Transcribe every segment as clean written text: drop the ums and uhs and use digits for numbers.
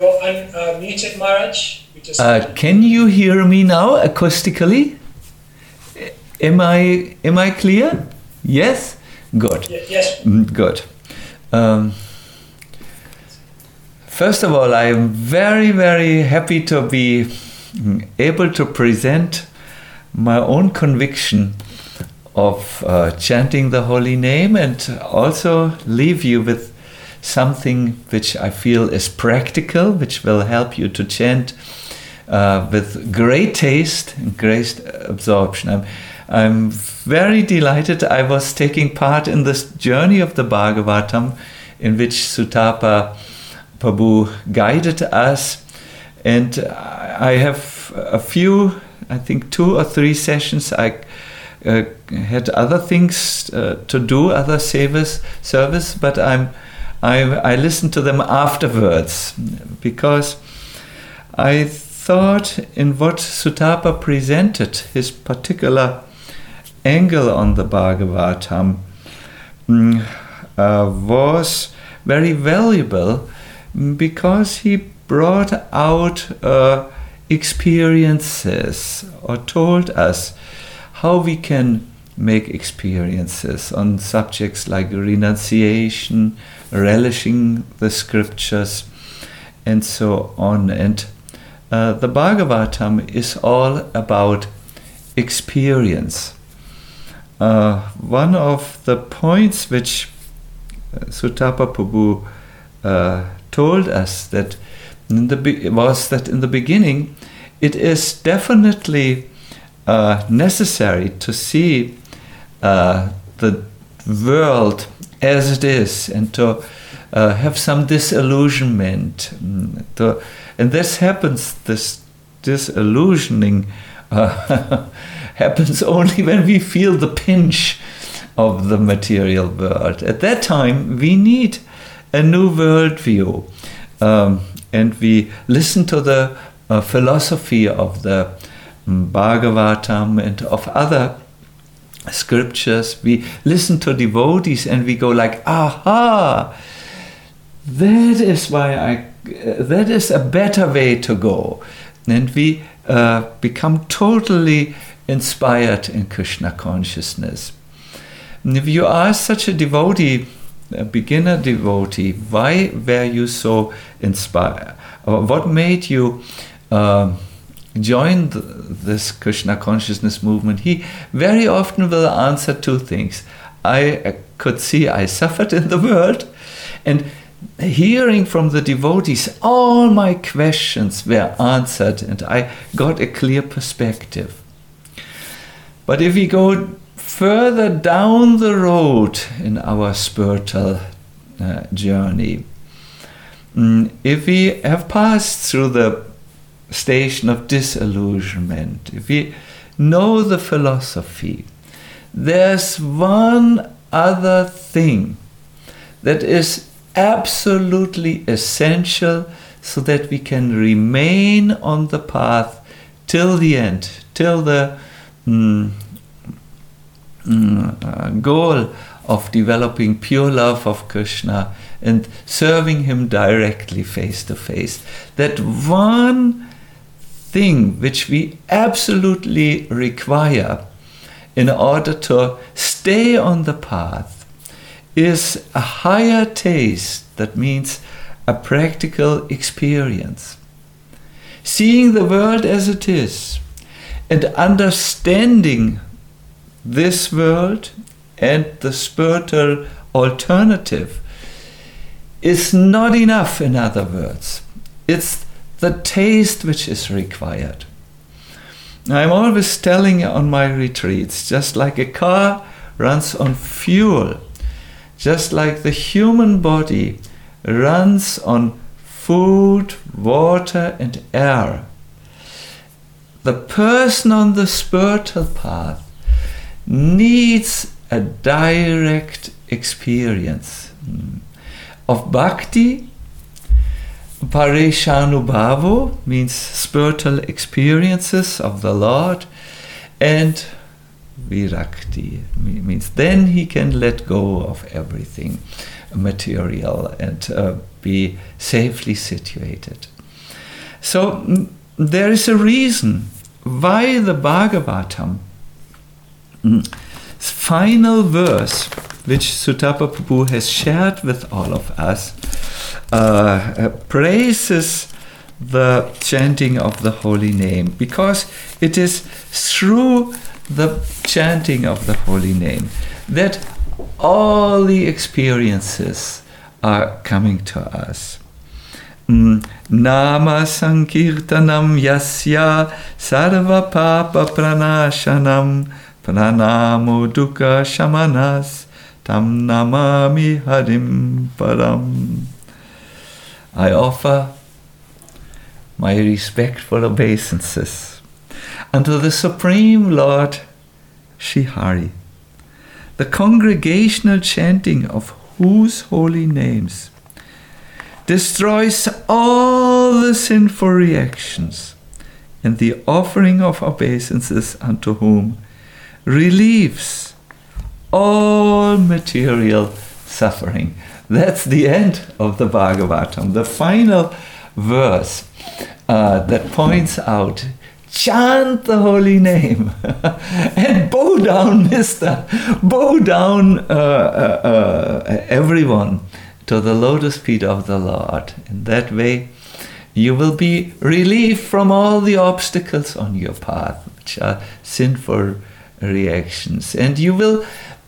You're unmuted, Maharaj. Can you hear me now acoustically? Am I clear? Yes? Good. Yes. Good. First of all, I am very, very happy to be able to present my own conviction of chanting the holy name, and also leave you with something which I feel is practical, which will help you to chant with great taste and great absorption. I'm very delighted. I was taking part in this journey of the Bhagavatam, in which Sutapa Prabhu guided us, and I have a few, I think 2 or 3 sessions. I had other things to do, other service, but I listened to them afterwards, because I thought in what Sutapa presented, his particular angle on the Bhagavatam, was very valuable, because he brought out experiences, or told us how we can make experiences on subjects like renunciation, relishing the scriptures, and so on. And the Bhagavatam is all about experience. One of the points which Sutapa Prabhu told us that in the beginning it is definitely necessary to see the world as it is, and to have some disillusionment. And this happens, this disillusioning happens only when we feel the pinch of the material world. At that time, we need a new worldview. And we listen to the philosophy of the Bhagavatam and of other scriptures. We listen to devotees and we go like, aha, that is a better way to go. And we become totally inspired in Krishna consciousness. And if you ask such a devotee, a beginner devotee, why were you so inspired? Or what made you join this Krishna consciousness movement? He very often will answer 2 things. I could see I suffered in the world, and hearing from the devotees, all my questions were answered, and I got a clear perspective. But if we go further down the road in our spiritual journey, if we have passed through the station of disillusionment, if we know the philosophy, there's one other thing that is absolutely essential so that we can remain on the path till the end, till the goal of developing pure love of Krishna and serving him directly face to face. That one thing which we absolutely require in order to stay on the path is a higher taste. That means a practical experience. Seeing the world as it is and understanding this world and the spiritual alternative is not enough, in other words. It's the taste which is required. I'm always telling on my retreats, just like a car runs on fuel, just like the human body runs on food, water, and air, the person on the spiritual path needs a direct experience of bhakti. Parishanubhavo means spiritual experiences of the Lord, and virakti means then he can let go of everything material and be safely situated. So there is a reason why the Bhagavatam final verse, which Sutapa Prabhu has shared with all of us, praises the chanting of the holy name, because it is through the chanting of the holy name that all the experiences are coming to us. Nama sankirtanam yasya sarva papa pranashanam pranamo dukkha shamanas tam namami harim param. I offer my respectful obeisances unto the Supreme Lord Sri Hari, the congregational chanting of whose holy names destroys all the sinful reactions, and the offering of obeisances unto whom relieves all material suffering. That's the end of the Bhagavatam, the final verse that points out, chant the holy name and bow down, mister, bow down everyone to the lotus feet of the Lord. In that way, you will be relieved from all the obstacles on your path, which are sinful reactions, and you will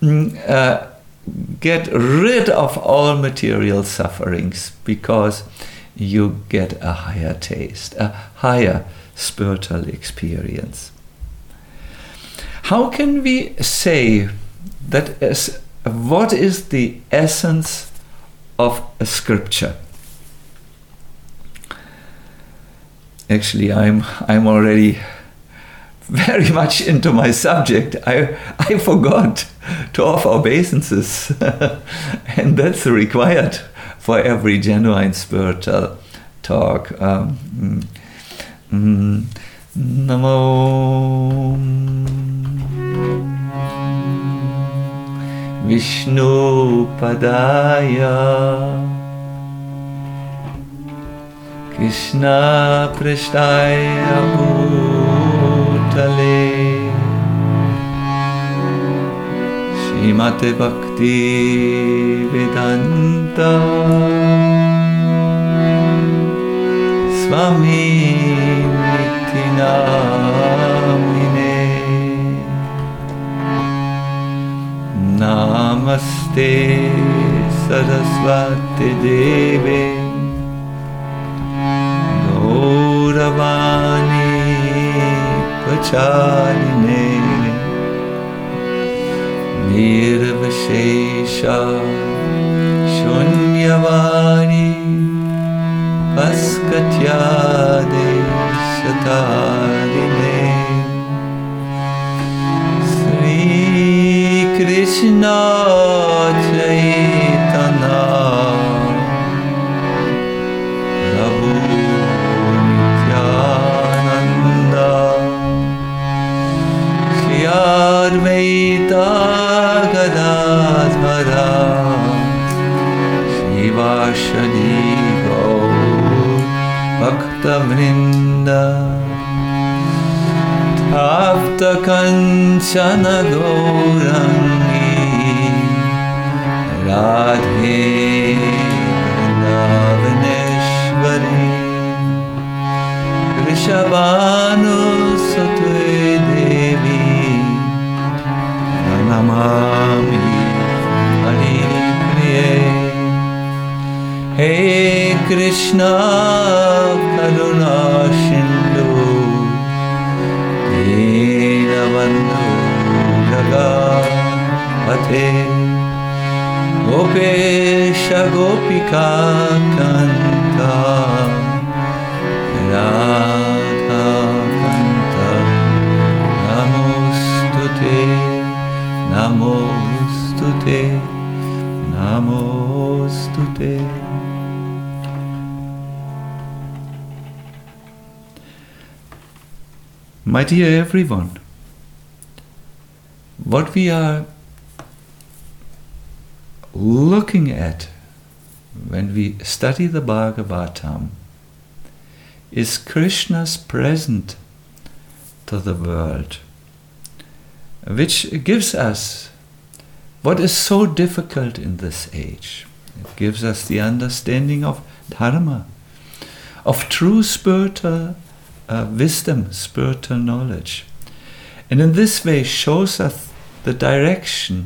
get rid of all material sufferings, because you get a higher taste, a higher spiritual experience. How can we say that what is the essence of a scripture? Actually, I'm already very much into my subject. I forgot to offer obeisances, and that's required for every genuine spiritual talk. Namo Vishnu Padaya Krishna Prishtaya Bhutale Srimate Bhakti Vedanta Swami Nityanamine Namaste Saraswati Deve Gauravani Prachaline Nirvishesha Shunyavani Paskatyade Satarine Sri Krishna Chaitanya Prabhu Nityananda Shri Advaita Gadadhara Shivashadi Bhakta Vrinda Tapta Kanchana Gaurangi Radhe Vrindavaneshwari Rishabhanu Sutve Devi Pranamami Hari Priye. Hey Krishna Karuna Sindhu Dinabandhu Jagapate Gopesha Gopika Kanta Radha Kanta Namostute Namostute Namostute. My dear everyone, what we are looking at when we study the Bhagavatam, is Krishna's present to the world, which gives us what is so difficult in this age. It gives us the understanding of Dharma, of true spiritual wisdom, spiritual knowledge. And in this way shows us the direction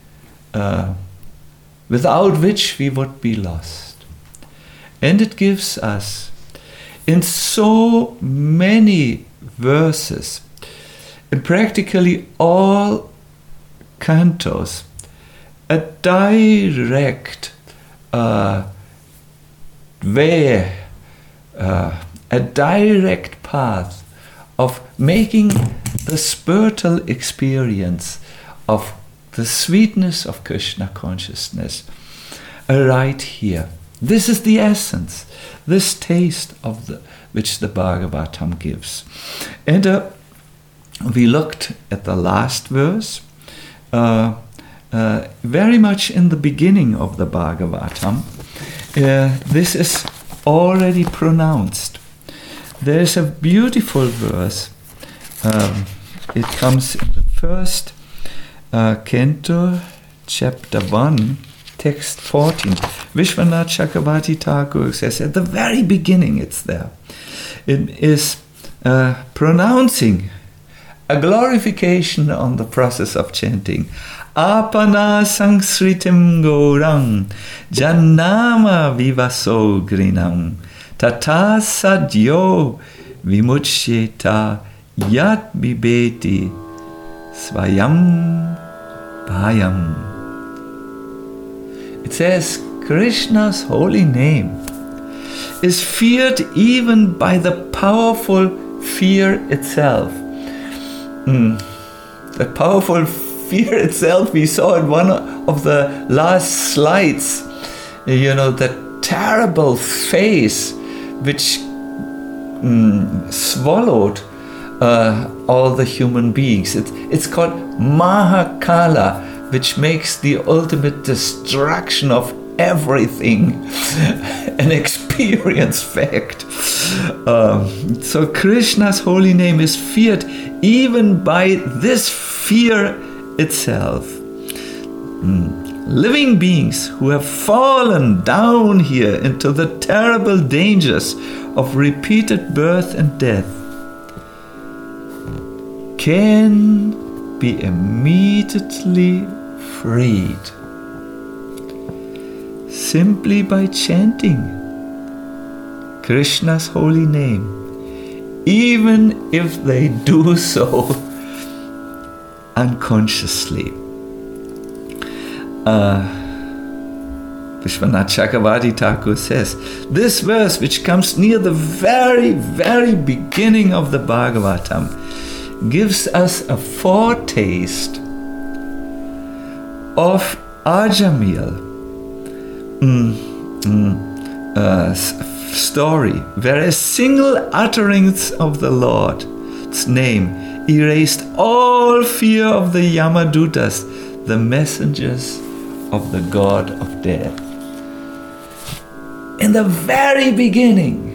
without which we would be lost. And it gives us, in so many verses, in practically all cantos, a direct way, a direct path of making the spiritual experience of the sweetness of Krishna consciousness right here. This is the essence, this taste of which the Bhagavatam gives. And we looked at the last verse, very much in the beginning of the Bhagavatam. This is already pronounced. There is a beautiful verse. It comes in the first canto, chapter 1, text 14. Vishwanath Chakravarti Thakur says at the very beginning, it's there. It is pronouncing a glorification on the process of chanting. Apana sangsritim gorang jannama vivaso grinam tata sadyo vimuchyeta yat bibeti svayam bhayam. It says Krishna's holy name is feared even by the powerful fear itself. The powerful fear itself, we saw in one of the last slides, the terrible face which swallowed all the human beings. It's called Mahakala, which makes the ultimate destruction of everything an experience fact. So Krishna's holy name is feared even by this fear itself. Living beings who have fallen down here into the terrible dangers of repeated birth and death can be immediately freed simply by chanting Krishna's holy name, even if they do so unconsciously. Vishwanath Chakravarti Thakur says, this verse, which comes near the very, very beginning of the Bhagavatam, gives us a foretaste of Ajamil story, where a single utterance of the Lord's name erased all fear of the Yamadutas, the messengers of the god of death. In the very beginning,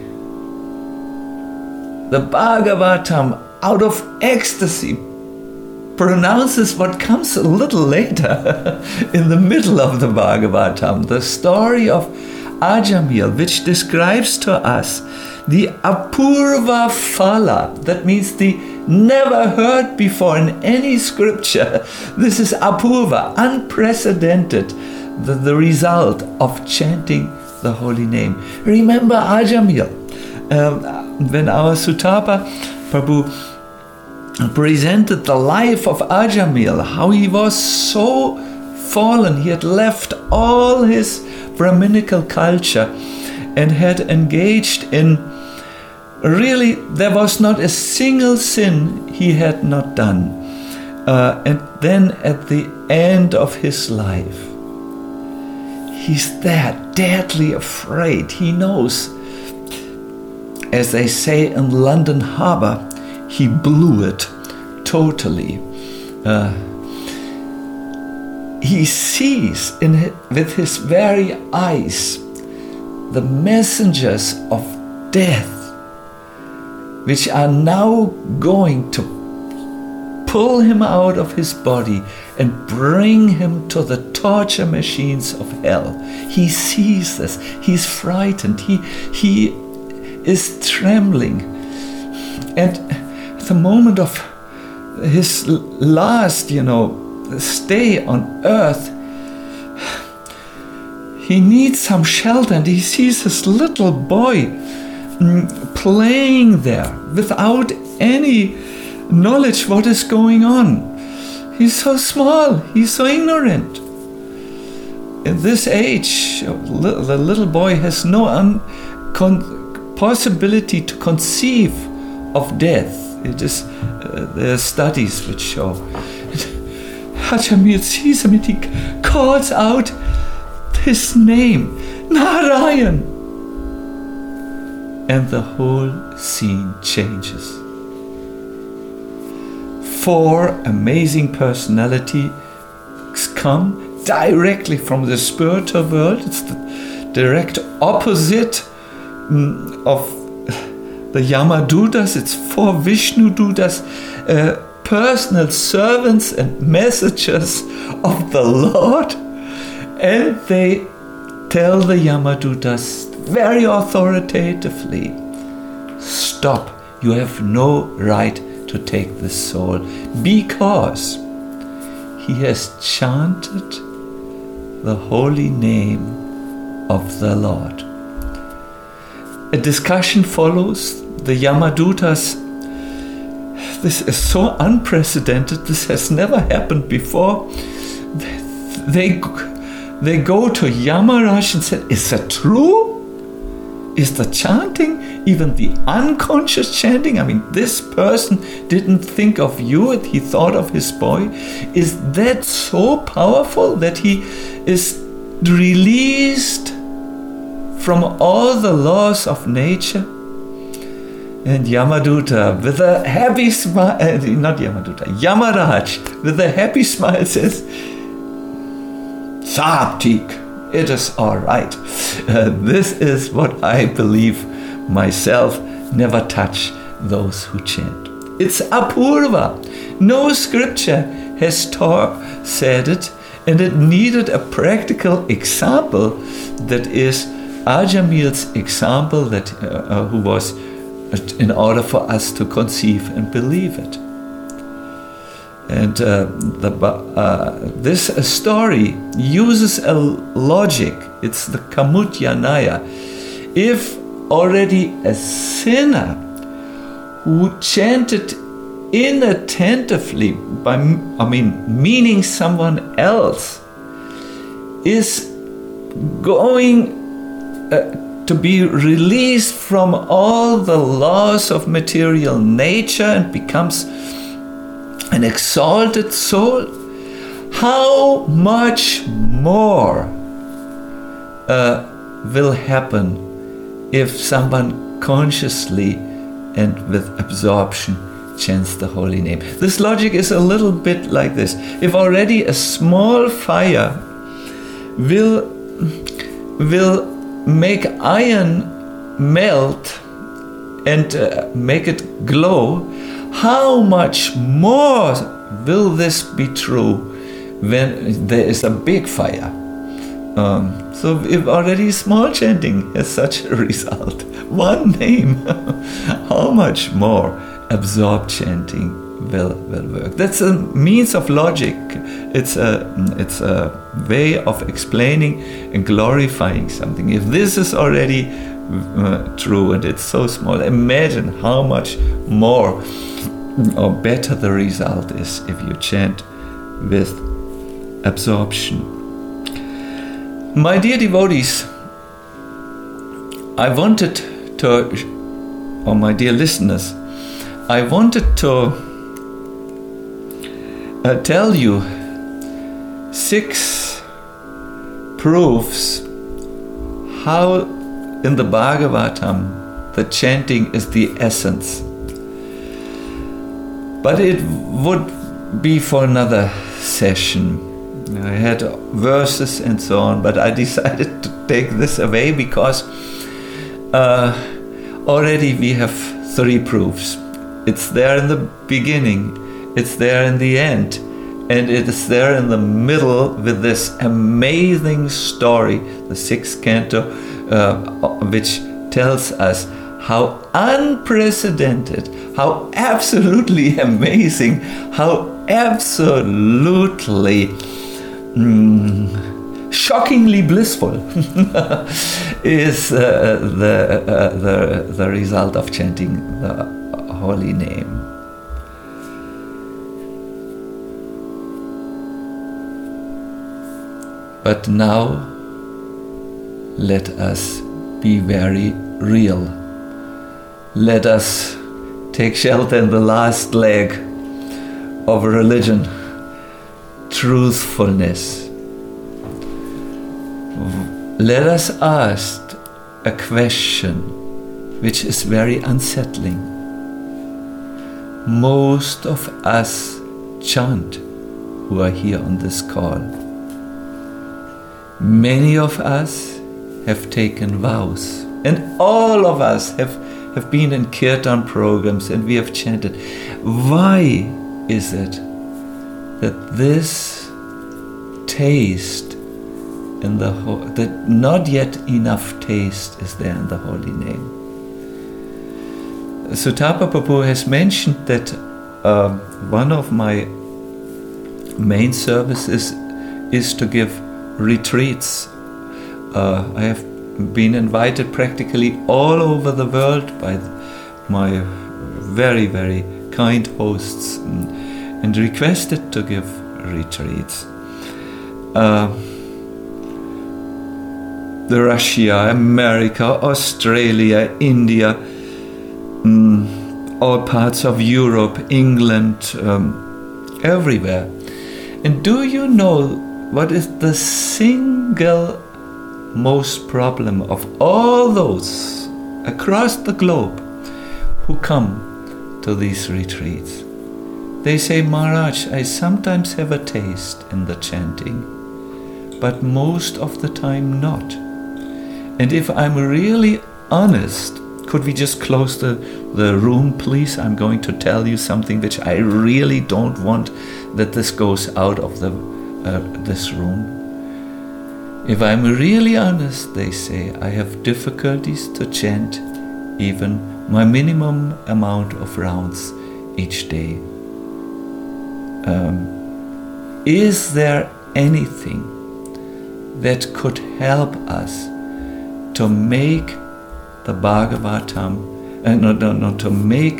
the Bhagavatam, out of ecstasy, pronounces what comes a little later in the middle of the Bhagavatam, the story of Ajamil, which describes to us the Apurva Phala, that means the never heard before in any scripture. This is Apurva, unprecedented, the result of chanting the holy name. Remember Ajamil, when our Sutapa Prabhu presented the life of Ajamil, how he was so fallen. He had left all his Brahminical culture and had engaged in, really, there was not a single sin he had not done. And then at the end of his life, he's there, deadly afraid. He knows, as they say in London Harbour, he blew it totally. He sees with his very eyes the messengers of death, which are now going to pull him out of his body and bring him to the torture machines of hell. He sees this. He's frightened. He is trembling. And at the moment of his last, stay on earth, he needs some shelter, and he sees this little boy playing there without any knowledge what is going on. He's so small, he's so ignorant. In this age, the little boy has no possibility to conceive of death. It is there are studies which show. Ajamil sees him and he calls out his name, Narayan. And the whole scene changes. 4 amazing personalities come directly from the spiritual world. It's the direct opposite of the Yamadutas. It's 4 Vishnu Dutas, personal servants and messengers of the Lord. And they tell the Yamadutas very authoritatively, stop, you have no right to take this soul, because he has chanted the holy name of the Lord. A discussion follows. The Yamadutas, this is so unprecedented, this has never happened before. They go to Yamaraj and said, is that true? Is the chanting, even the unconscious chanting, this person didn't think of you, he thought of his boy. Is that so powerful that he is released from all the laws of nature? And Yamaduta, with a happy smile, Yamaraj, with a happy smile says, Saptik, it is all right. This is what I believe myself. Never touch those who chant. It's Apurva. No scripture has said it, and it needed a practical example that is Ajamil's example that who was in order for us to conceive and believe it. And this story uses a logic. It's the Kamutya Nyaya. If already a sinner who chanted inattentively, meaning someone else, is going to be released from all the laws of material nature and becomes an exalted soul, how much more will happen if someone consciously and with absorption chants the holy name? This logic is a little bit like this. If already a small fire will make iron melt and make it glow, how much more will this be true when there is a big fire? So if already small chanting has such a result, one name, how much more absorbed chanting will work? That's a means of logic. It's a way of explaining and glorifying something. If this is already true and it's so small, imagine how much more or better the result is if you chant with absorption. My dear devotees, my dear listeners, I wanted to tell you 6 proofs how in the Bhagavatam the chanting is the essence. But it would be for another session. I had verses and so on, but I decided to take this away because already we have 3 proofs. It's there in the beginning, it's there in the end, and it is there in the middle with this amazing story, the 6th canto, which tells us how unprecedented, how absolutely amazing, how absolutely shockingly blissful is the result of chanting the holy name. But now let us be very real. Let us take shelter in the last leg of religion, truthfulness. Let us ask a question which is very unsettling. Most of us chant who are here on this call. Many of us have taken vows, and all of us have been in kirtan programs, and we have chanted. Why is it that this taste in that not yet enough taste is there in the holy name? Sutapa Prabhu has mentioned that one of my main services is to give retreats. I have been invited practically all over the world by my very, very kind hosts and requested to give retreats. Russia, America, Australia, India, all parts of Europe, England, everywhere. And do you know what is the single most problem of all those across the globe who come to these retreats? They say, Maharaj, I sometimes have a taste in the chanting, but most of the time not. And if I'm really honest, could we just close the room, please? I'm going to tell you something which I really don't want that this goes out of this room. If I'm really honest, they say, I have difficulties to chant even my minimum amount of rounds each day. Is there anything that could help us to make the Bhagavatam, to make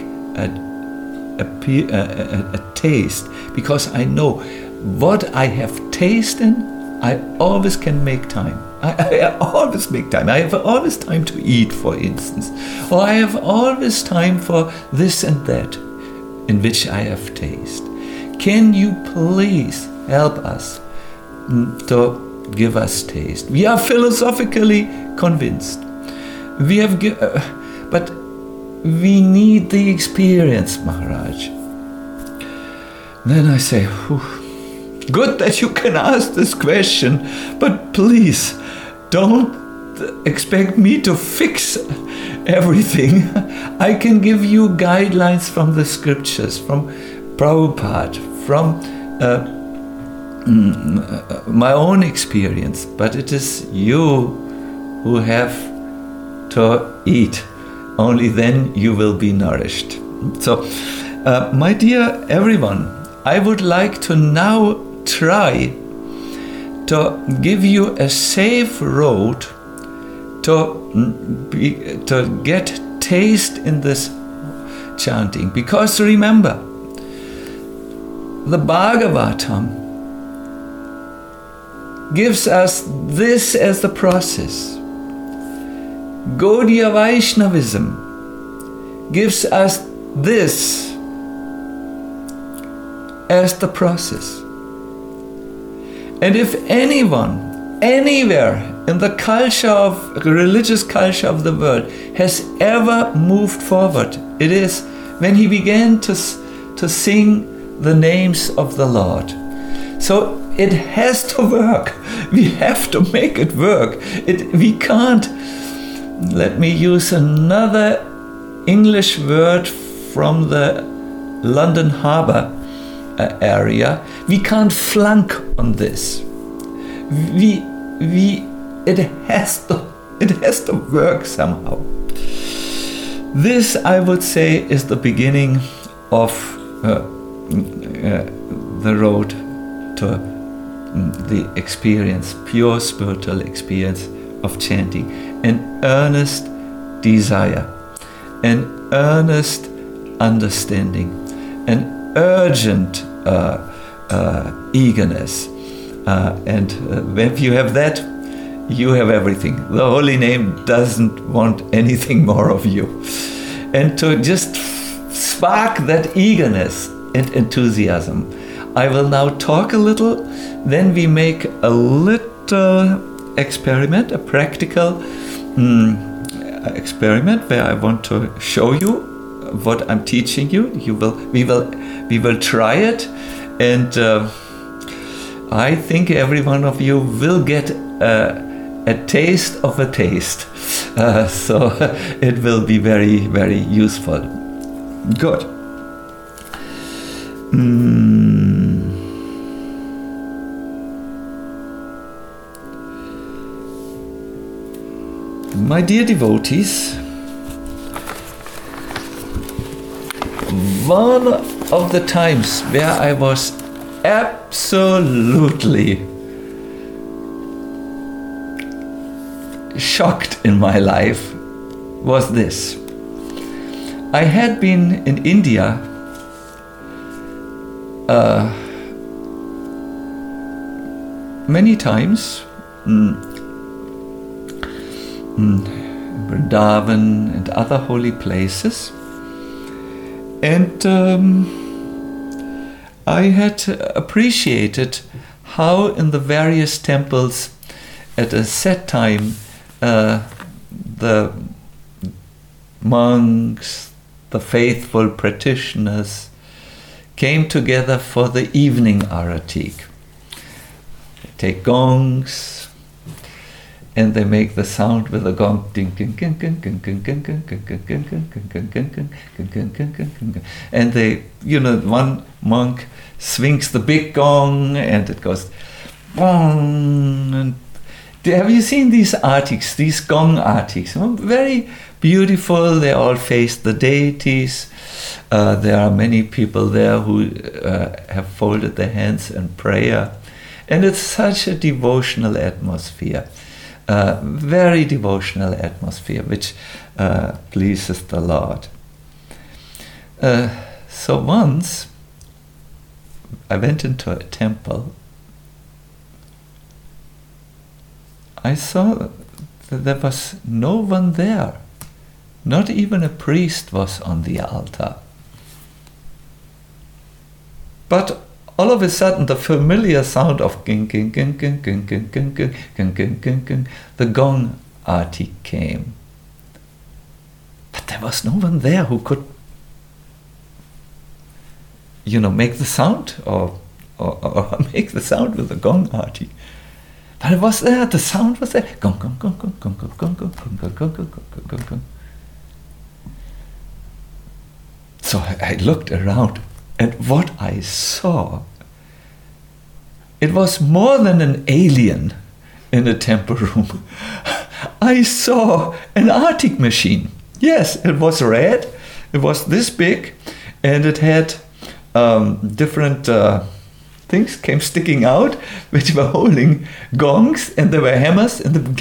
a taste? Because I know what I have tasted, I always can make time. I always make time. I have always time to eat, for instance. Or I have always time for this and that in which I have taste. Can you please help us to give us taste? We are philosophically convinced. We have, but we need the experience, Maharaj. Then I say, good that you can ask this question, but please don't expect me to fix everything. I can give you guidelines from the scriptures, from Prabhupada, from my own experience, but it is you who have to eat. Only then you will be nourished. So, my dear everyone, I would like to now try to give you a safe road to get taste in this chanting. Because remember, the Bhagavatam gives us this as the process. Gaudiya Vaishnavism gives us this as the process. And if anyone, anywhere in the religious culture of the world has ever moved forward, it is when he began to sing the names of the Lord. So it has to work. We have to make it work. We can't let me use another English word from the London Harbour area. We can't flunk on this. It has to work somehow. This, I would say, is the beginning of the road to the experience, pure spiritual experience of chanting. An earnest desire, an earnest understanding, an urgent eagerness. And if you have that, you have everything. The holy name doesn't want anything more of you. And to just spark that eagerness and enthusiasm, I will now talk a little, then we make a little experiment, a practical experiment where I want to show you what I'm teaching you. We will try it, and I think every one of you will get a taste of a taste. So it will be very, very useful. Good. My dear devotees, one of the times where I was absolutely shocked in my life was this. I had been in India many times, Vrindavan and other holy places, and I had appreciated how in the various temples at a set time the monks, the faithful practitioners came together for the evening arati. They take gongs and they make the sound with the gong, and they, one monk swings the big gong and it goes bong. And have you seen these artics, these gong artics? Very beautiful. They all face the deities. There are many people there who have folded their hands in prayer, and it's such a devotional atmosphere. Very devotional atmosphere, which pleases the Lord. So once I went into a temple. I saw that there was no one there. Not even a priest was on the altar. But all of a sudden, the familiar sound of ging, ging, ging, ging, ging, ging, ging, ging, ging, ging, ging, ging, the gong arti came. But there was no one there who could, make the sound or make the sound with the gong arti. But it was there, the sound was there. Gong, gong, gong, gong, gong, gong, gong, gong, gong, gong, gong, gong, gong, gong, gong. So I looked around, and what I saw, it was more than an alien in a temple room. I saw an arctic machine. Yes, it was red, it was this big, and it had different things came sticking out, which were holding gongs, and there were hammers, and but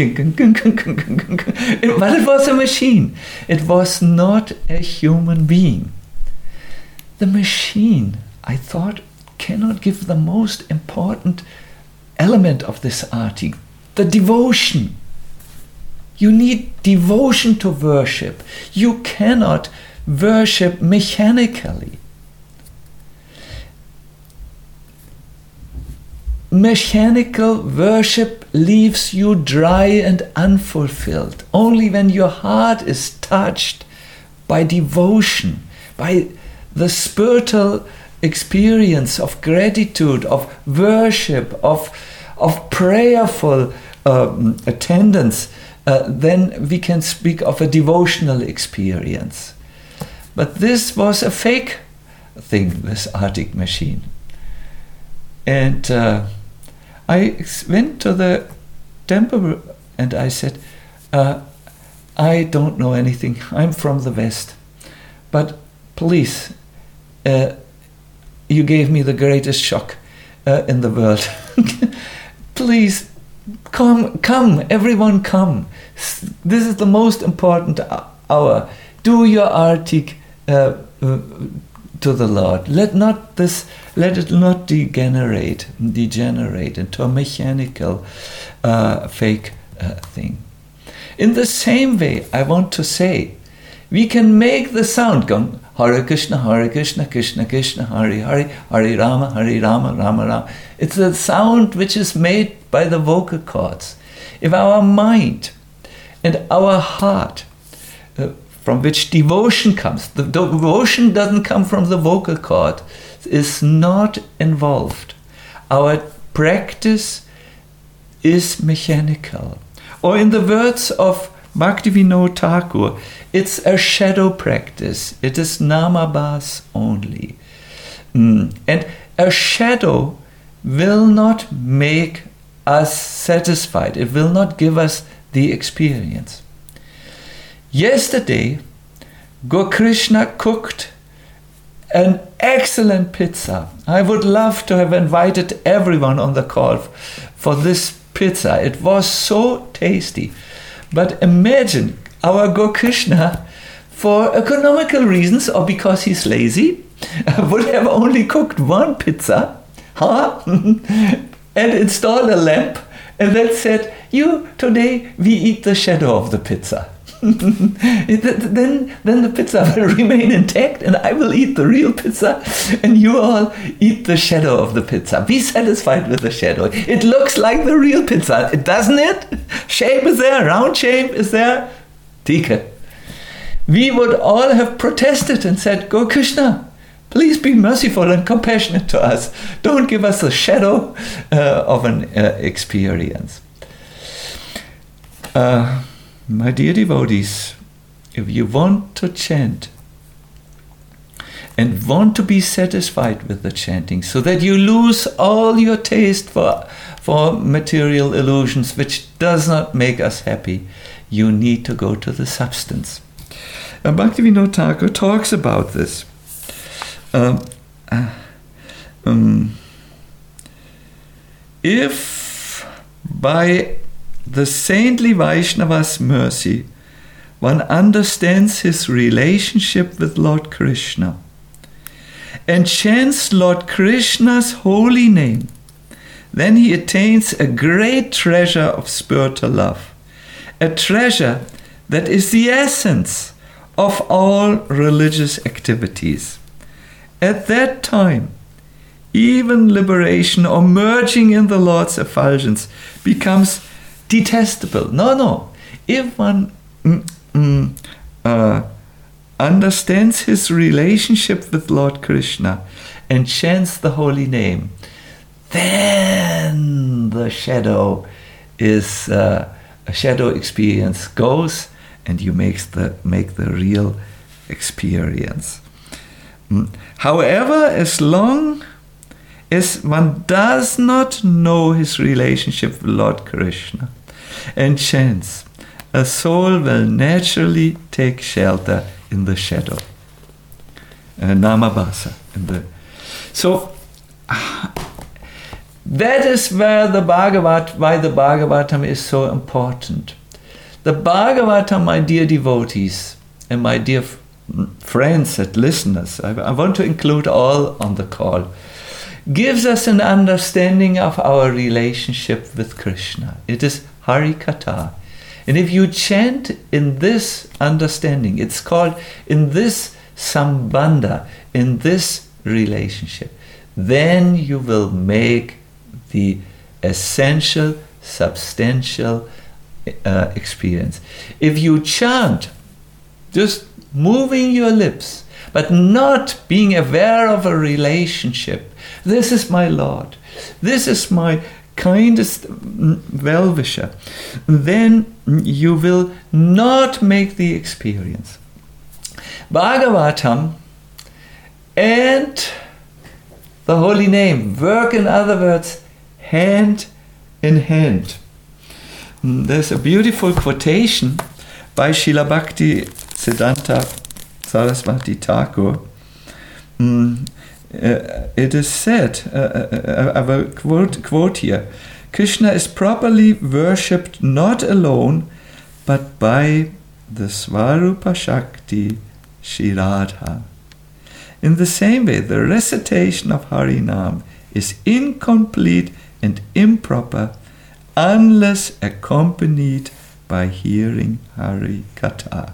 it was a machine. It was not a human being. The machine, I thought, cannot give the most important element of this arti, the devotion. You need devotion to worship. You cannot worship mechanically. Mechanical worship leaves you dry and unfulfilled. Only when your heart is touched by devotion, by the spiritual experience of gratitude, of worship, of prayerful attendance then we can speak of a devotional experience. But this was a fake thing, this Arctic machine. And I went to the temple and I said, I don't know anything. I'm from the West. But please, you gave me the greatest shock in the world. Please, come, everyone come. This is the most important hour. Do your Arctic to the Lord. Let it not degenerate into a mechanical fake thing. In the same way, I want to say, we can make the sound go Hare Krishna, Krishna Krishna, Hare Hare, Hare Rama, Rama Rama. It's a sound which is made by the vocal cords. If our mind and our heart, from which devotion comes, the devotion doesn't come from the vocal cord, is not involved. Our practice is mechanical. Or in the words of Bhaktivinoda Thakur, it's a shadow practice. It is namabhas only. And a shadow will not make us satisfied. It will not give us the experience. Yesterday, Gokrishna cooked an excellent pizza. I would love to have invited everyone on the call for this pizza. It was so tasty. But imagine our Gokrishna, for economical reasons or because he's lazy, would have only cooked one pizza, and installed a lamp, and then said, today we eat the shadow of the pizza. then the pizza will remain intact and I will eat the real pizza and you all eat the shadow of the pizza. Be satisfied with the shadow. It looks like the real pizza, doesn't it? Shape is there, round shape is there. Tika. We would all have protested and said, Go Krishna, please be merciful and compassionate to us. Don't give us a shadow of an experience. My dear devotees, if you want to chant and want to be satisfied with the chanting so that you lose all your taste for material illusions which does not make us happy, you need to go to the substance. Bhaktivinoda Thakur talks about this. If by the saintly Vaishnava's mercy one understands his relationship with Lord Krishna and chants Lord Krishna's holy name, then he attains a great treasure of spiritual love, a treasure that is the essence of all religious activities. At that time, even liberation or merging in the Lord's effulgence becomes detestable. No. If one understands his relationship with Lord Krishna and chants the holy name, then the shadow is a shadow experience goes, and you make the real experience. However, as long as one does not know his relationship with Lord Krishna and chants, a soul will naturally take shelter in the shadow. Namabhasa. So that is why the Bhagavatam is so important. The Bhagavatam, my dear devotees and my dear friends and listeners, I want to include all on the call, gives us an understanding of our relationship with Krishna. It is Harikatha. And if you chant in this understanding, it's called in this sambandha, in this relationship, then you will make the essential, substantial experience. If you chant, just moving your lips, but not being aware of a relationship, this is my Lord, this is my kindest well-wisher, then you will not make the experience. Bhagavatam and the holy name work, in other words, hand in hand. There's a beautiful quotation by Srila Bhakti Siddhanta Saraswati Thakur. It is said, I will quote here, Krishna is properly worshipped not alone, but by the Svarupa Shakti Shri Radha. In the same way, the recitation of Harinam is incomplete and improper unless accompanied by hearing Hari Katha.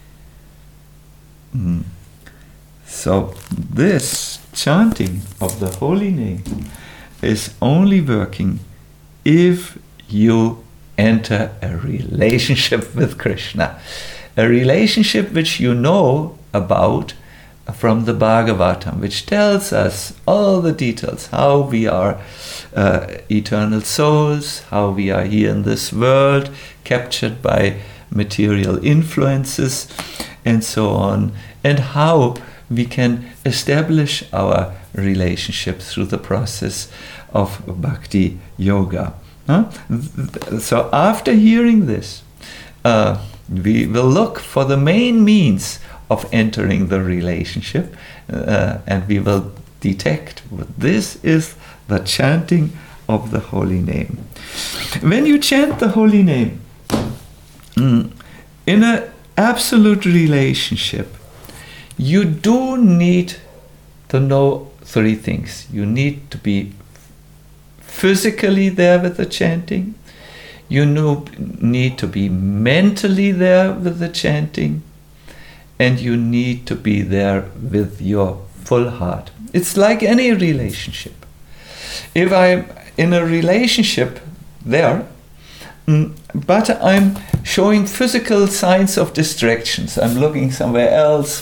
So this chanting of the holy name is only working if you enter a relationship with Krishna. A relationship which you know about from the Bhagavatam, which tells us all the details, how we are eternal souls, how we are here in this world, captured by material influences, and so on, and how we can establish our relationship through the process of bhakti yoga. So after hearing this, we will look for the main means of entering the relationship, and we will detect this is the chanting of the holy name. When you chant the holy name in an absolute relationship, you do need to know three things. You need to be physically there with the chanting. You need to be mentally there with the chanting. And you need to be there with your full heart. It's like any relationship. If I'm in a relationship there, but I'm showing physical signs of distractions, I'm looking somewhere else,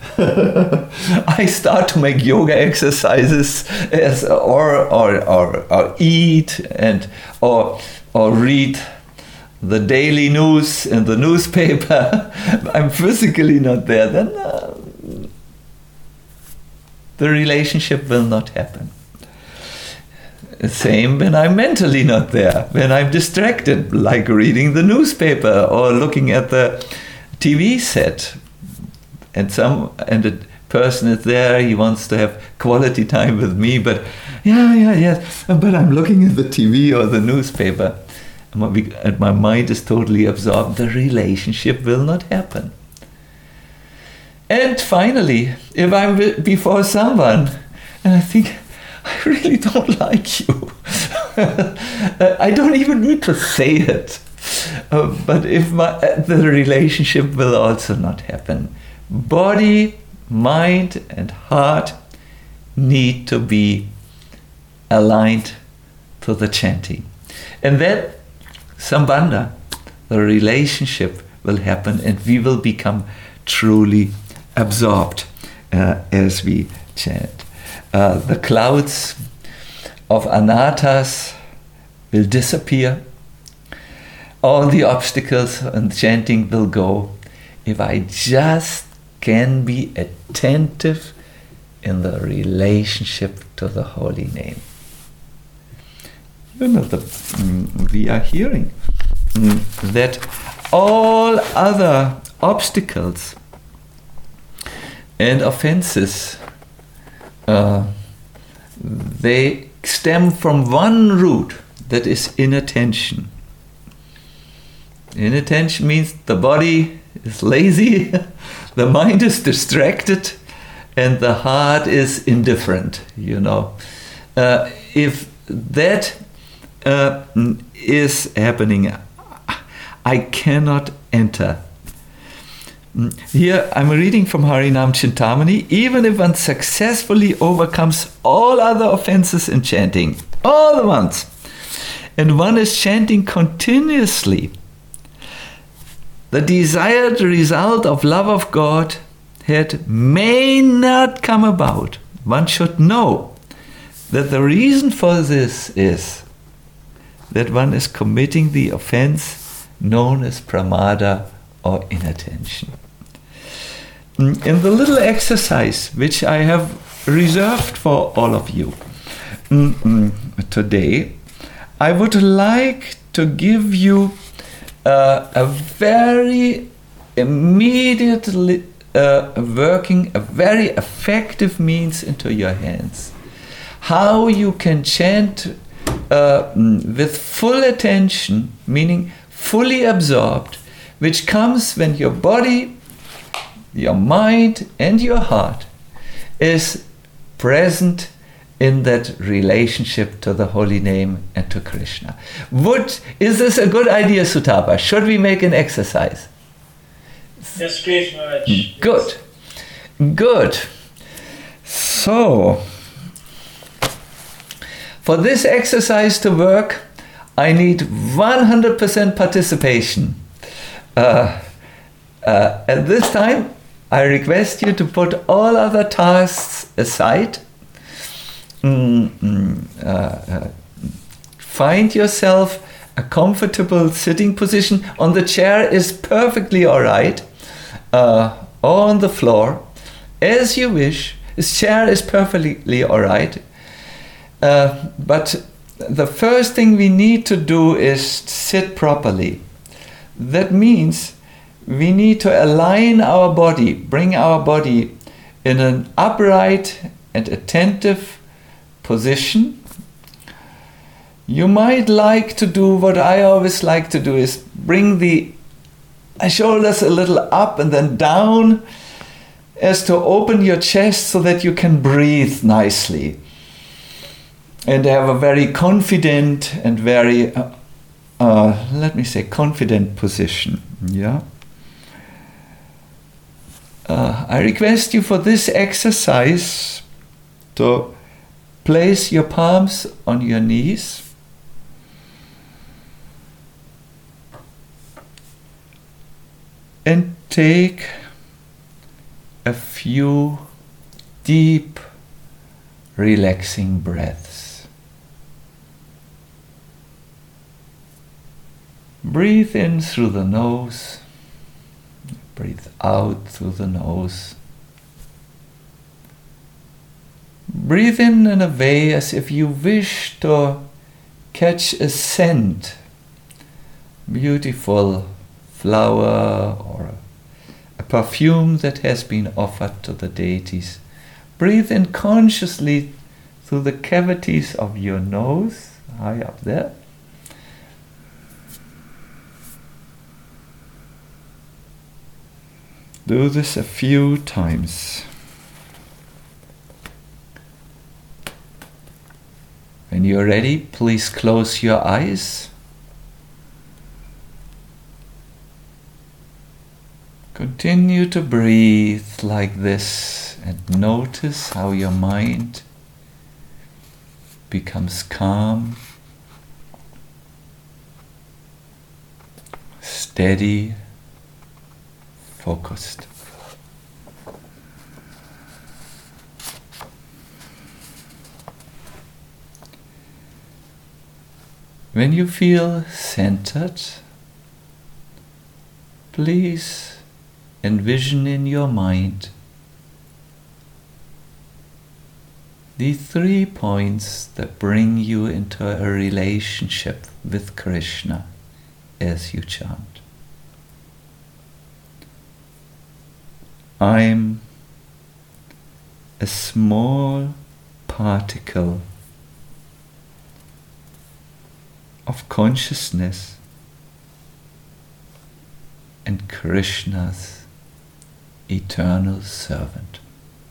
I start to make yoga exercises or eat or read the daily news in the newspaper, I'm physically not there, then the relationship will not happen. Same when I'm mentally not there, when I'm distracted, like reading the newspaper or looking at the TV set, and the person is there, he wants to have quality time with me, but but I'm looking at the TV or the newspaper. And my mind is totally absorbed, the relationship will not happen. And finally, if I'm before someone and I think, I really don't like you, I don't even need to say it, but if the relationship will also not happen. Body, mind and heart need to be aligned to the chanting. And then Sambandha, the relationship will happen and we will become truly absorbed as we chant. The clouds of anatas will disappear. All the obstacles and chanting will go if I just can be attentive in the relationship to the holy name. We are hearing that all other obstacles and offenses, they stem from one root, that is inattention. Inattention means the body is lazy, the mind is distracted, and the heart is indifferent, If that is happening, I cannot enter. Here I'm reading from Harinam Chintamani. Even if one successfully overcomes all other offenses in chanting, all the ones, and one is chanting continuously, the desired result of love of God may not come about. One should know that the reason for this is that one is committing the offense known as pramada or inattention. In the little exercise which I have reserved for all of you today, I would like to give you a very immediately working, a very effective means into your hands. How you can chant with full attention, meaning fully absorbed, which comes when your body, your mind and your heart is present in that relationship to the holy name and to Krishna. Is this a good idea, Sutapa? Should we make an exercise? Yes, please, Maharaj. Good. Good. So, for this exercise to work, I need 100% participation. At this time, I request you to put all other tasks aside. Find yourself a comfortable sitting position. On the chair is perfectly all right, or on the floor, as you wish. This chair is perfectly all right. But the first thing we need to do is sit properly. That means we need to align our body, bring our body in an upright and attentive position. You might like to do what I always like to do, is bring the shoulders a little up and then down, as to open your chest so that you can breathe nicely and have a very confident and very confident position. Yeah. I request you for this exercise to place your palms on your knees. And take a few deep, relaxing breaths. Breathe in through the nose. Breathe out through the nose. Breathe in a way as if you wish to catch a scent, beautiful flower or a perfume that has been offered to the deities. Breathe in consciously through the cavities of your nose, high up there. Do this a few times. When you're ready, please close your eyes. Continue to breathe like this and notice how your mind becomes calm, steady, focused. When you feel centered, please envision in your mind the 3 points that bring you into a relationship with Krishna as you chant. I'm a small particle of consciousness and Krishna's eternal servant.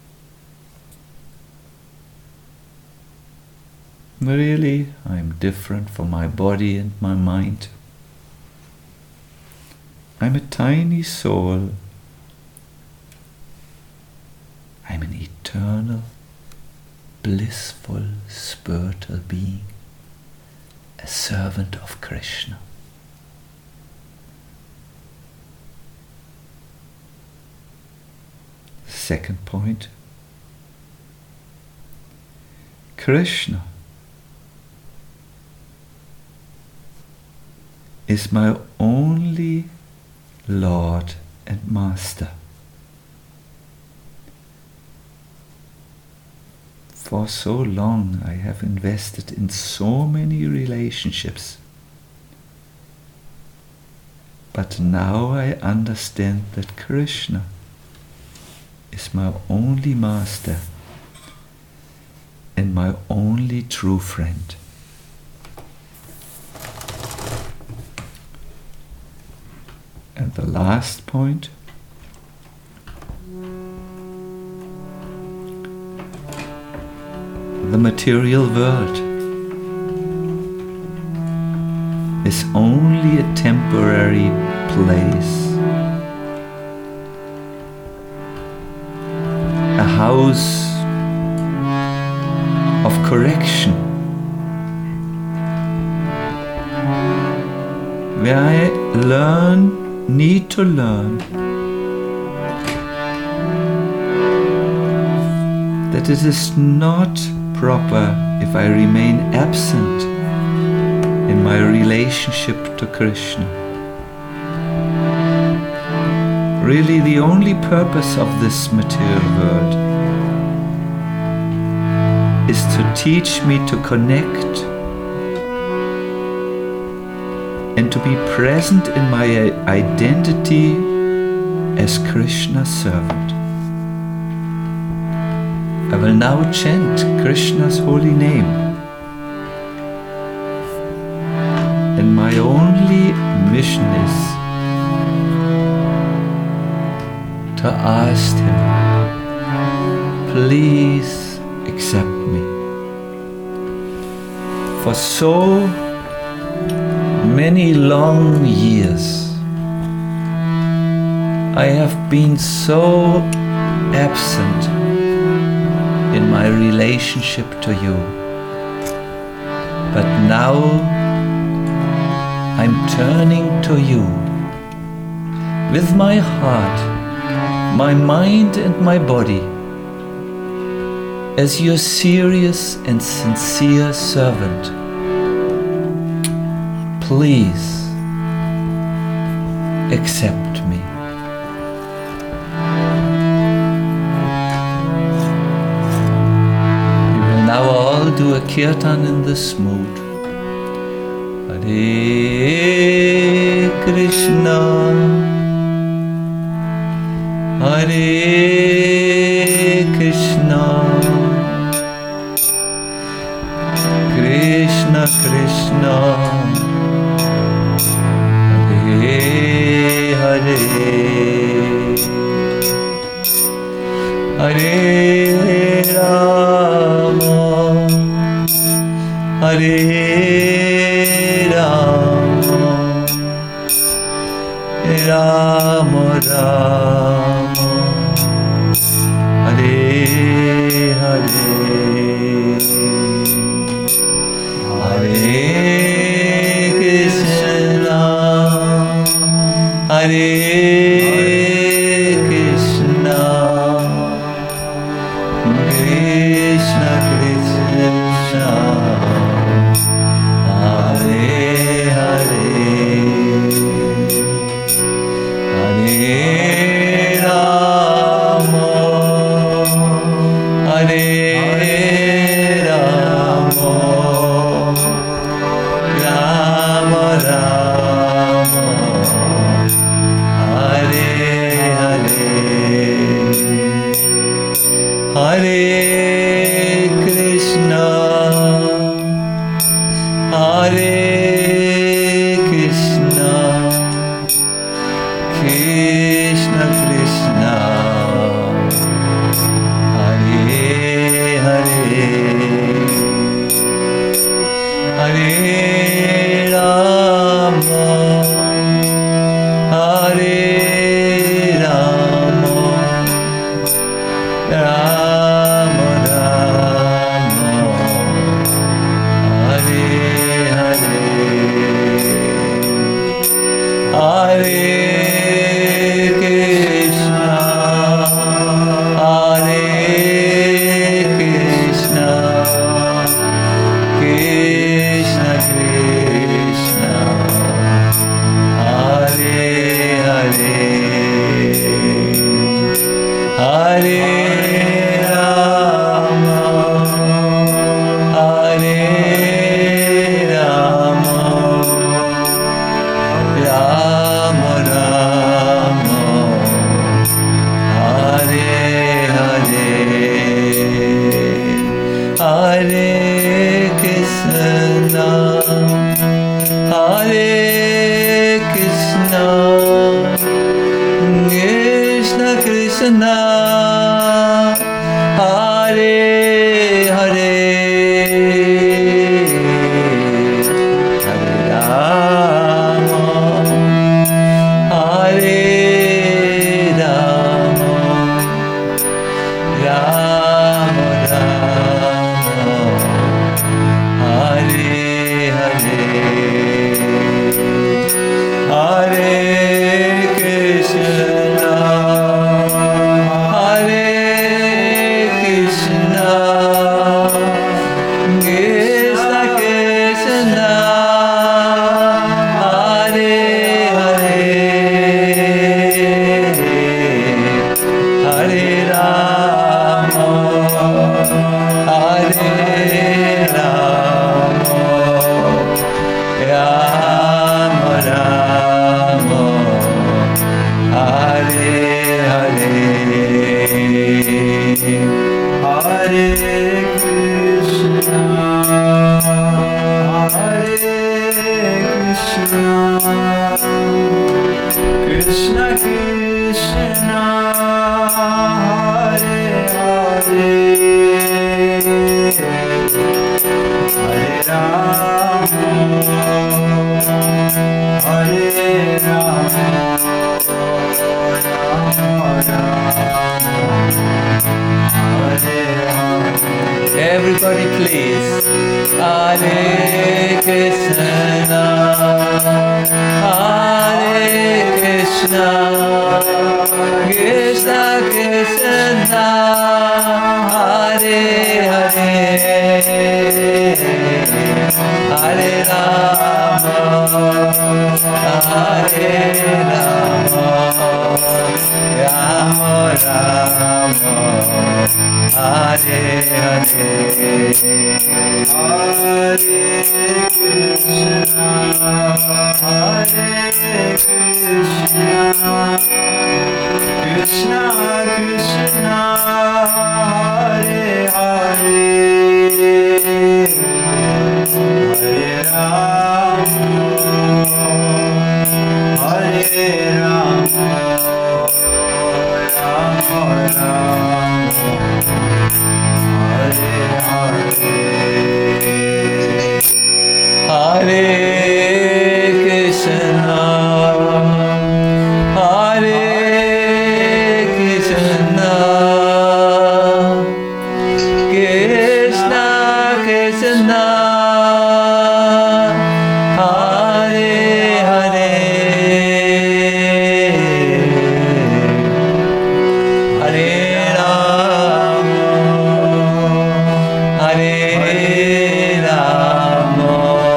Really, I'm different from my body and my mind. I'm a tiny soul. I'm an eternal, blissful, spiritual being, a servant of Krishna. Second point, Krishna is my only Lord and Master. For so long I have invested in so many relationships, but now I understand that Krishna is my only Master and my only true friend. And the last point, the material world is only a temporary place, a house of correction, where I need to learn that it is not proper if I remain absent in my relationship to Krishna. Really, the only purpose of this material world is to teach me to connect and to be present in my identity as Krishna's servant. I will now chant Krishna's holy name, and my only mission is to ask him, please accept me. For so many long years I have been so absent in my relationship to you, but now I'm turning to you with my heart, my mind and my body as your serious and sincere servant. Please accept me. We will now all do a kirtan in this mood. Hare Krishna, Hare Krishna, Krishna Krishna, Hare Hare, Hare Rama, Hare Rama, Rama Rama, Hare Hare, Hare Krishna, Hare Krishna, Krishna Krishna, Hare Hare, Hare Rama, Hare Rama, Rama Rama, Hare Hare, Hare Krishna, Hare Krishna, Krishna Krishna, Hare Hare, Hare Rama, Hare Rama, Rama Rama, Hare Hare, Hare Krishna, Hare Krishna, Krishna Krishna, Everybody please. Hare Krishna, Hare Krishna, Krishna Krishna, Hare Hare, Hare Rama, Hare Rama, Rama Rama, Hare Hare, Hare Krishna, Hare Krishna, Krishna Krishna, Hare Hare, Hare Rama, Hare Rama, Rama Rama, Hare Hare, Hare Krishna, Hare Krishna, Krishna Krishna, Hare Hare, Hare Rama, Hare Rama,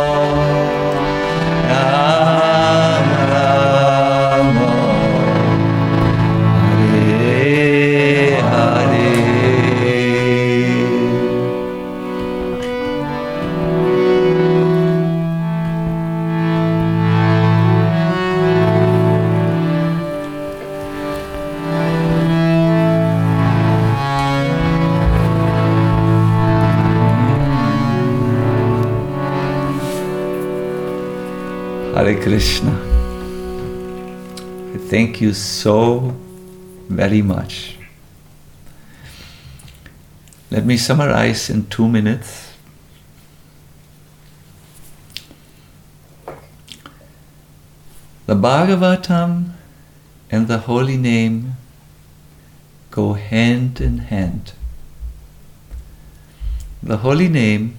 Rama Rama, Hare Hare. Hare Krishna. Thank you so very much. Let me summarize in 2 minutes. The Bhagavatam and the holy name go hand in hand. The holy name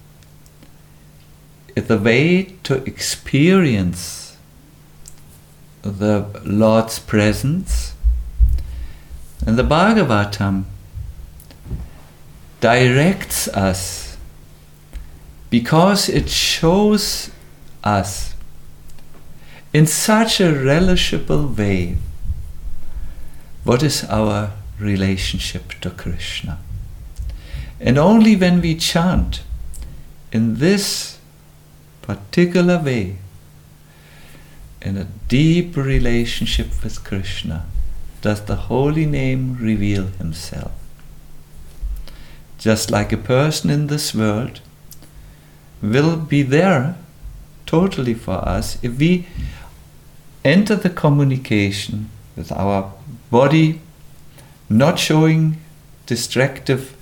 is the way to experience the Lord's presence, and the Bhagavatam directs us because it shows us in such a relishable way what is our relationship to Krishna. And only when we chant in this particular way, in a deep relationship with Krishna, does the holy name reveal himself. Just like a person in this world will be there totally for us if we enter the communication with our body, not showing distractive,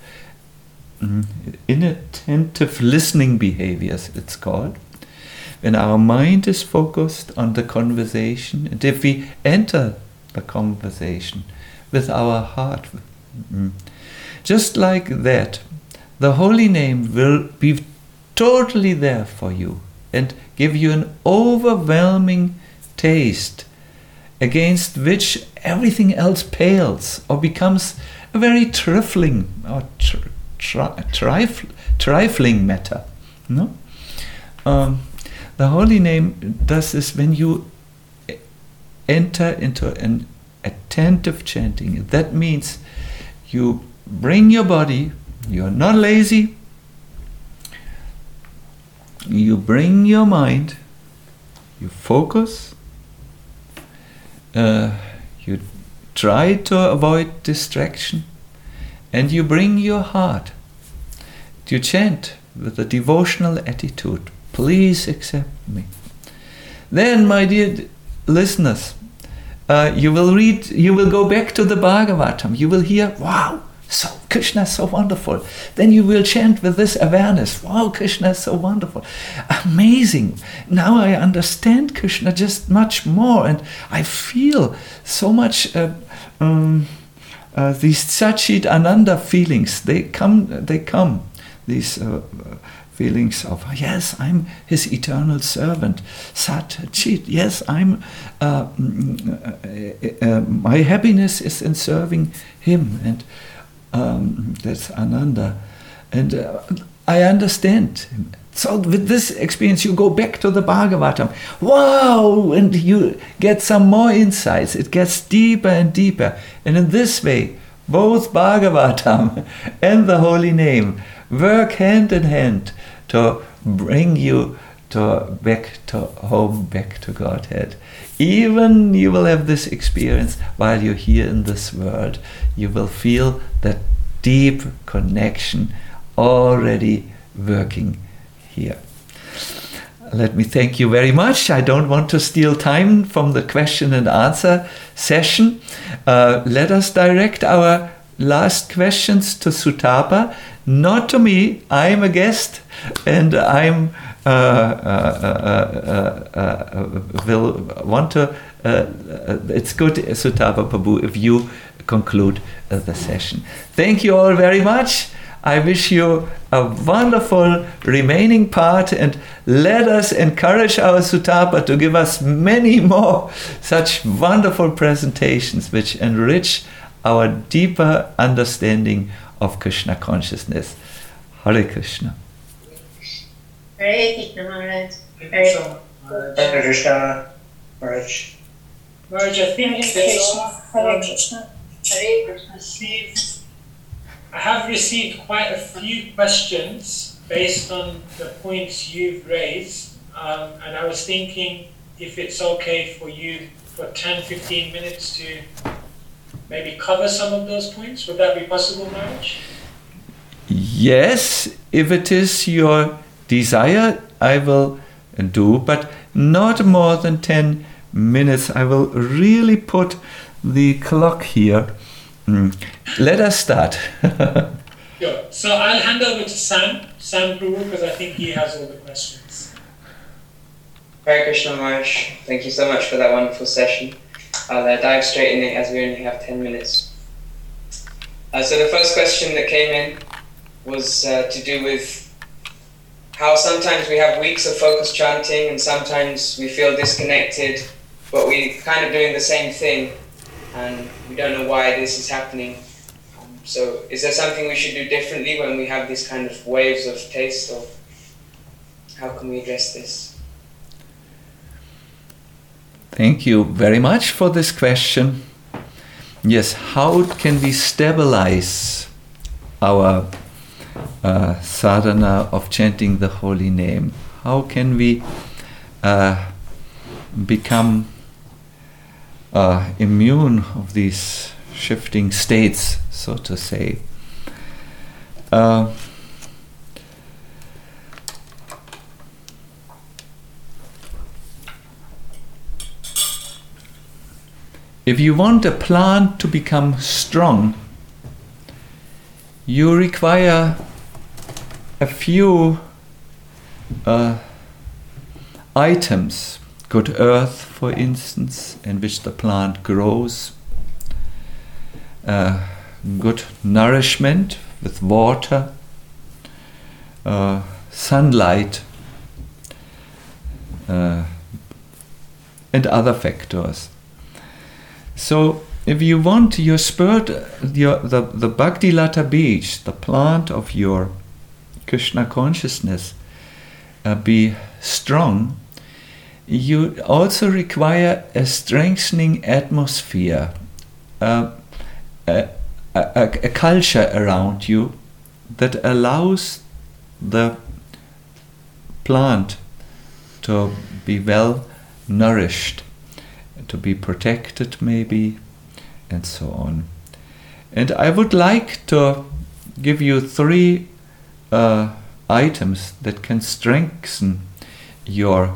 inattentive listening behaviors, it's called. When our mind is focused on the conversation, and if we enter the conversation with our heart, just like that, the holy name will be totally there for you and give you an overwhelming taste against which everything else pales or becomes a very trifling or trifling matter. No? The holy name does this when you enter into an attentive chanting. That means you bring your body, you're not lazy, you bring your mind, you focus, you try to avoid distraction, and you bring your heart. You chant with a devotional attitude. Please accept me. Then, my dear listeners, you will go back to the Bhagavatam. You will hear, wow, so Krishna is so wonderful. Then you will chant with this awareness, wow, Krishna is so wonderful. Amazing. Now I understand Krishna just much more, and I feel so much these Satchit Ananda feelings. They come. These feelings of, yes, I'm his eternal servant. Sat, Chit, yes, I'm. My happiness is in serving him, and that's Ananda, and I understand him. So with this experience, you go back to the Bhagavatam. Wow, and you get some more insights. It gets deeper and deeper, and in this way, both Bhagavatam and the holy name work hand in hand to bring you back to home, back to Godhead. Even you will have this experience while you're here in this world. You will feel that deep connection already working here. Let me thank you very much. I don't want to steal time from the question and answer session. Let us direct our last questions to Sutapa, not to me. I'm a guest, and I'm will want to. It's good, Sutapa Prabhu, if you conclude the session. Thank you all very much. I wish you a wonderful remaining part, and let us encourage our Sutapa to give us many more such wonderful presentations which enrich our deeper understanding of Krishna consciousness. Hare Krishna. Hare Krishna Maharaj. Hare Krishna Maharaj. Maharaj, I think Hare Krishna. Hare Krishna. I have received quite a few questions based on the points you've raised, and I was thinking if it's okay for you for 10-15 minutes to maybe cover some of those points. Would that be possible, Maharaj? Yes, if it is your desire, I will do, but not more than 10 minutes. I will really put the clock here. Let us start. Sure. So I'll hand over to Sam Prabhu, because I think he has all the questions. Hare Krishna Maharaj, thank you so much for that wonderful session. I'll dive straight in it as we only have 10 minutes. So the first question that came in was to do with how sometimes we have weeks of focused chanting and sometimes we feel disconnected, but we're kind of doing the same thing and we don't know why this is happening. So is there something we should do differently when we have these kind of waves of taste, or how can we address this? Thank you very much for this question. Yes, how can we stabilize our sadhana of chanting the holy name? How can we become immune of these shifting states, so to say? If you want a plant to become strong, you require a few items. Good earth, for instance, in which the plant grows. good nourishment with water, sunlight, and other factors. So if you want your spirit, the Bhakti Lata Bij, the plant of your Krishna consciousness, be strong, you also require a strengthening atmosphere, a culture around you that allows the plant to be well nourished, to be protected maybe, and so on. And I would like to give you 3 items that can strengthen your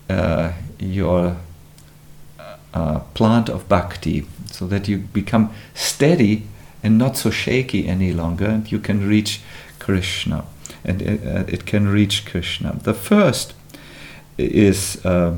plant of bhakti, so that you become steady and not so shaky any longer, and you can reach Krishna, and it can reach Krishna. The first is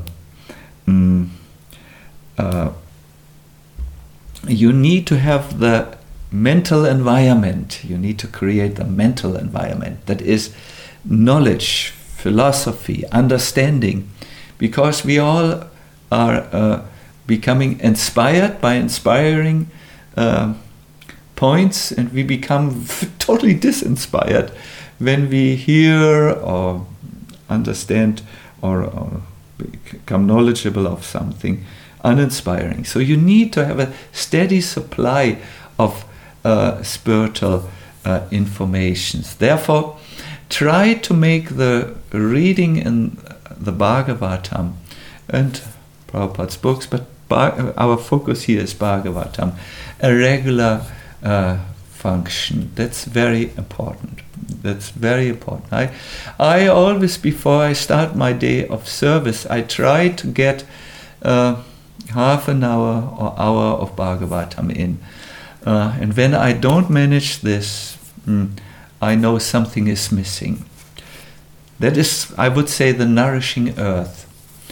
you need to have the mental environment. You need to create the mental environment that is knowledge, philosophy, understanding, because we all are becoming inspired by inspiring points, and we become totally disinspired when we hear or understand or become knowledgeable of something uninspiring. So you need to have a steady supply of spiritual informations. Therefore, try to make the reading in the Bhagavatam and Prabhupada's books, but our focus here is Bhagavatam, a regular function. That's very important. That's very important. I always, before I start my day of service, I try to get half an hour or hour of Bhagavatam in. And when I don't manage this, I know something is missing. That is, I would say, the nourishing earth.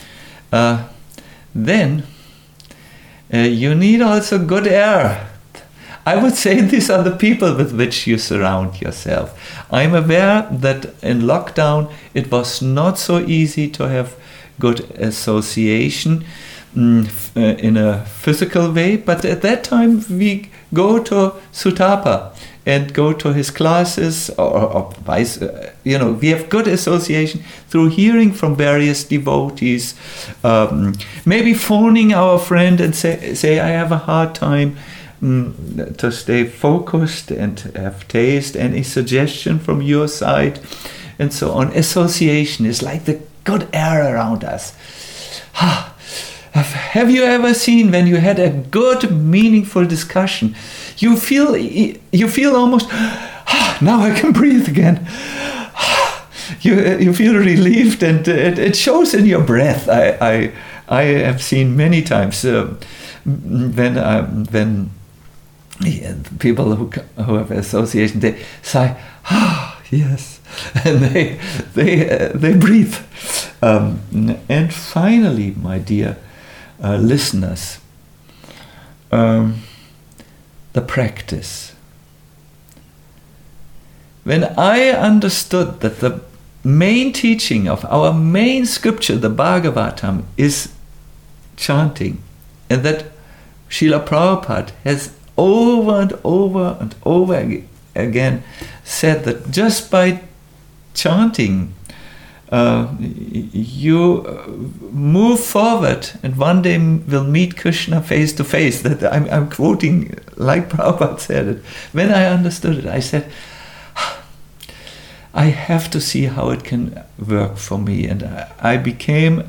Then you need also good air. I would say these are the people with which you surround yourself. I'm aware that in lockdown it was not so easy to have good association in a physical way, but at that time we go to Sutapa and go to his classes, or vice, we have good association through hearing from various devotees, maybe phoning our friend and say I have a hard time to stay focused and have taste, any suggestion from your side, and so on. Association is like the good air around us. Have you ever seen when you had a good, meaningful discussion, you feel almost, now I can breathe again. You feel relieved, and it shows in your breath. I have seen many times when people who have association, they say, yes, and they breathe. And finally, my dear listeners, the practice. When I understood that the main teaching of our main scripture, the Bhagavatam, is chanting, and that Srila Prabhupada has over and over and over again said that just by chanting you move forward and one day will meet Krishna face to face. That I'm quoting like Prabhupada said it. When I understood it, I said, I have to see how it can work for me. And I became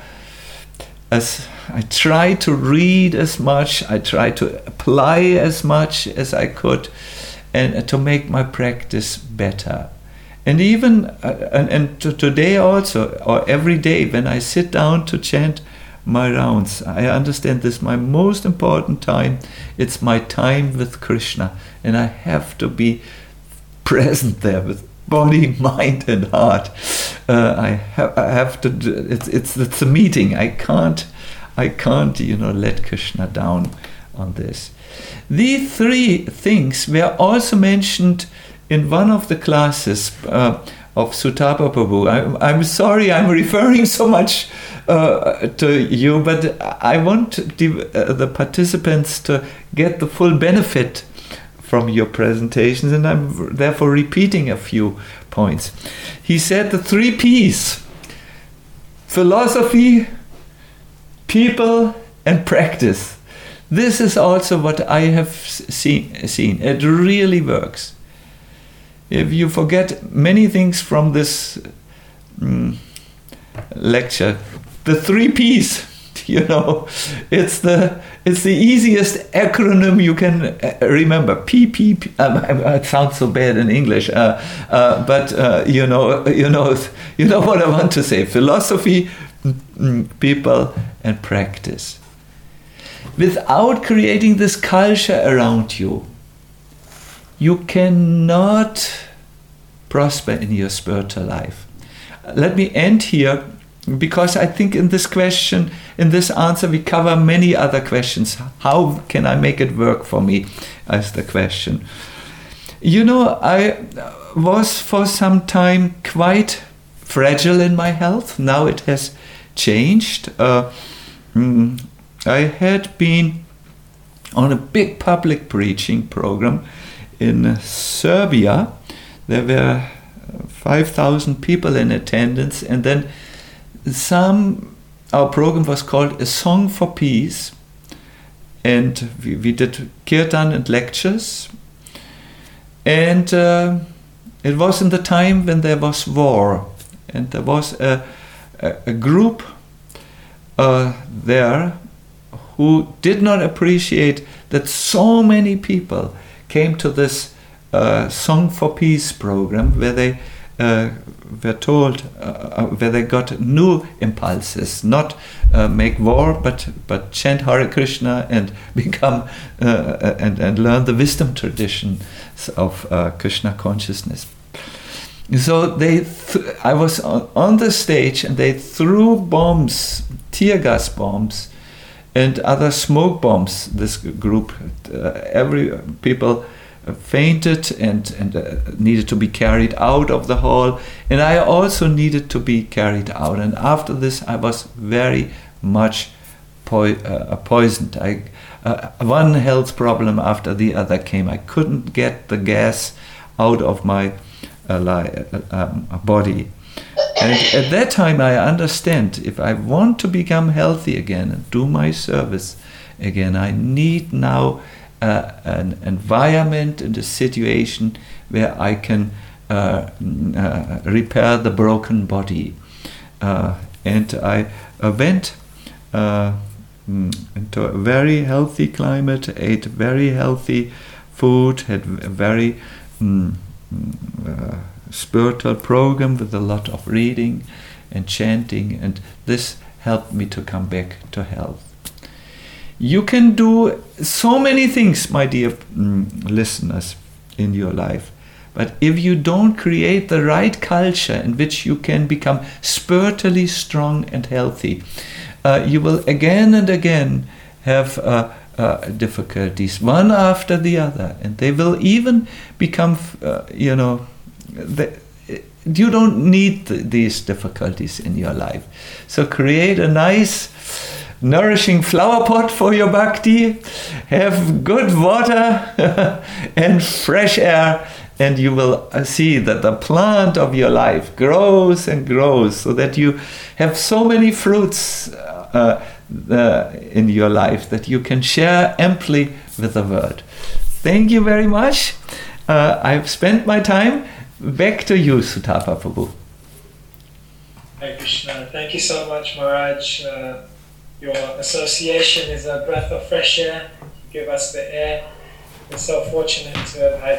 as I tried to read as much, I tried to apply as much as I could, and to make my practice better. And even and today also, or every day when I sit down to chant my rounds, I understand this is my most important time. It's my time with Krishna, and I have to be present there with body, mind, and heart. I have to. It's a meeting. I can't let Krishna down on this. These three things were also mentioned in one of the classes of Sutapa Prabhu. I'm sorry I'm referring so much to you, but I want the participants to get the full benefit from your presentations, and I'm therefore repeating a few points. He said the 3 P's: philosophy, people, and practice. This is also what I have seen. It really works. If you forget many things from this lecture, the 3 P's, it's the easiest acronym you can remember. PPP. It sounds so bad in English, but you know what I want to say: philosophy, people, and practice. Without creating this culture around you, you cannot prosper in your spiritual life. Let me end here, because I think in this question, in this answer, we cover many other questions. How can I make it work for me, as the question. I was for some time quite fragile in my health. Now it has changed. I had been on a big public preaching program in Serbia. There were 5,000 people in attendance, and then our program was called A Song for Peace, and we did kirtan and lectures, and it was in the time when there was war, and there was a group there who did not appreciate that so many people came to this Song for Peace program, where they were told, where they got new impulses, not make war, but chant Hare Krishna and become and learn the wisdom traditions of Krishna consciousness. So I was on the stage, and they threw bombs, tear gas bombs, and other smoke bombs. This group, every people fainted and needed to be carried out of the hall, and I also needed to be carried out. And after this, I was very much poisoned. One health problem after the other came. I couldn't get the gas out of my body. And at that time, I understand, if I want to become healthy again and do my service again, I need now an environment and a situation where I can repair the broken body. And I went into a very healthy climate, ate very healthy food, had a very spiritual program with a lot of reading and chanting, and this helped me to come back to health. You can do so many things, my dear listeners, in your life, but if you don't create the right culture in which you can become spiritually strong and healthy, you will again and again have difficulties, one after the other, and they will even become, you don't need these difficulties in your life. So create a nice, nourishing flower pot for your bhakti, have good water and fresh air, and you will see that the plant of your life grows and grows, so that you have so many fruits in your life that you can share amply with the world. Thank you very much. I've spent my time. Back to you, Sutapa Prabhu. Hare Krishna. Thank you so much, Maharaj. Your association is a breath of fresh air. You give us the air. We're so fortunate to have had